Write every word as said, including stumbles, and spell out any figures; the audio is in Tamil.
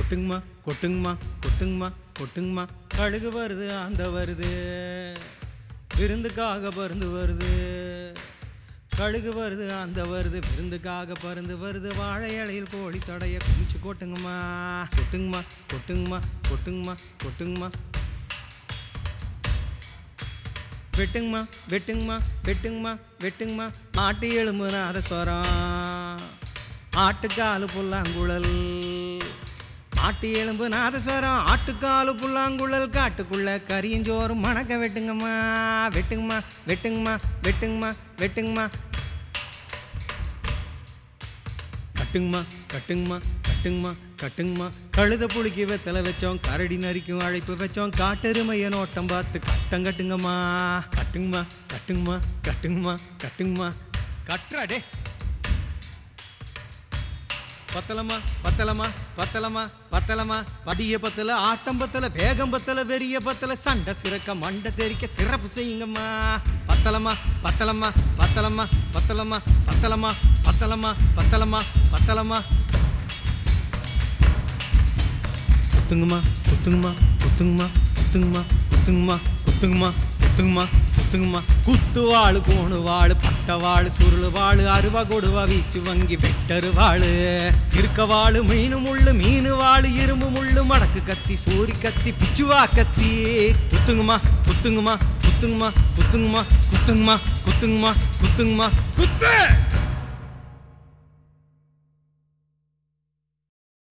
கொட்டுங்கம்மா கொட்டுங்கம்மா கொட்டுங்கம்மா கொட்டுங்கம்மா கழுகு வருது அந்த வருது விருந்துக்காக பருந்து வருது கழுகு வருது அந்த வருது விருந்துக்காக பருந்து வருது வாழை இலையில் கோழி தடைய குமிச்சு கொட்டுங்கம்மா கொட்டுங்கம்மா கொட்டுங்கம்மா கொட்டுங்கம்மா கொட்டுங்கம்மா வெட்டுங்கம்மா வெட்டுங்கம்மா வெட்டுங்கம்மா வெட்டுங்கம்மா ஆட்டு எலும்பு நாதஸ்வரம் ஆட்டுக்காலு புல்லாங்குழல் ஆட்டு எலும்பு நாதஸ்வரம் ஆட்டுக்காலு புல்லாங்குழல் காட்டுக்குள்ள கரியஞ்சோறு மணக்க வெட்டுங்கம்மா வெட்டுங்கம்மா வெட்டுங்கம்மா வெட்டுங்கம்மா வெட்டுங்கம்மா கட்டுங்கம்மா கட்டுங்கம்மா கட்டுங்கம்மா கட்டுங்கம்மா கழுத புளிக்கு வெத்தலை வச்சோம் கரடி நரிக்கும் அழைப்பு வச்சோம் காட்டெருமைய நோட்டம் பார்த்து கட்டம் கட்டுங்கம்மா கட்டுங்கம்மா கட்டுங்கம்மா கட்டுங்கம்மா கட்டுங்கம்மா கட்டுறாடே பத்தலமா பத்தலமா பத்தலமா பத்தலமா படிய பத்தல ஆட்டம் பத்தல வேகம் பத்தல வெறிய பத்தல சண்டை சிறக்க மண்டை தெரிக்க சிறப்பு செய்யுங்கம்மா பத்தலமா பத்தலமா பத்தலமா பத்தலமா பத்தலமா பத்தலமா பத்தலமா பத்தலமா குத்துங்கம்மா குத்துங்கம்மா குத்துங்கம்மா குத்துங்கம்மா குத்துங்கம்மா குத்துங்கம்மா குத்துங்கம்மா குத்துங்கம்மா குத்து வாழு கோணு வாழு பட்ட வாழு சுருளு வாழு அருவா கொடுவா வீச்சு வங்கி வெட்டரு வாழு இருக்க வாழு மீனு முள்ளு மீனு வாழு இரும்பு முள்ளு மடக்கு கத்தி சூரி கத்தி பிச்சுவா கத்தி குத்துங்கம்மா குத்துங்கம்மா குத்துங்கம்மா குத்துங்கம்மா குத்துங்கம்மா குத்துங்கம்மா குத்துங்கம்மா குத்து